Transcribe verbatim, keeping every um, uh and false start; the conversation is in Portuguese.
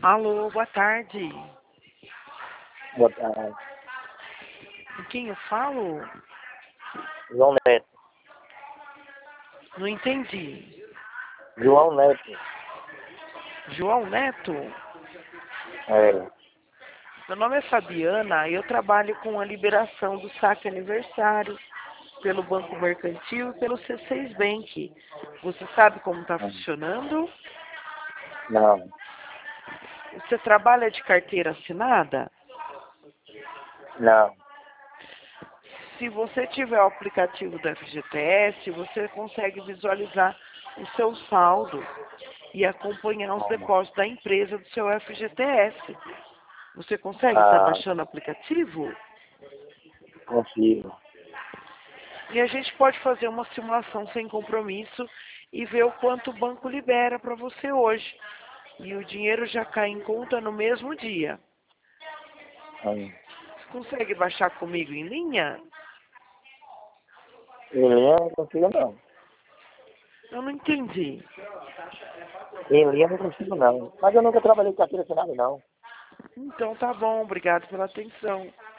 Alô, boa tarde. Boa tarde. Com quem eu falo? João Neto. Não entendi. João Neto. João Neto? É. Meu nome é Fabiana e eu trabalho com a liberação do saque aniversário pelo Banco Mercantil e pelo C seis Bank. Você sabe como está funcionando? Não. Você trabalha de carteira assinada? Não. Se você tiver o aplicativo do F G T S, você consegue visualizar o seu saldo e acompanhar os Como? depósitos da empresa do seu F G T S. Você consegue estar Ah, baixando o aplicativo? consigo. E a gente pode fazer uma simulação sem compromisso e ver o quanto o banco libera para você hoje. E o dinheiro já cai em conta no mesmo dia. Hum. Você consegue baixar comigo em linha? Em linha não consigo não. Eu não entendi. Em linha não consigo não. Mas eu nunca trabalhei com carteira assinada não. Então tá bom, obrigado pela atenção.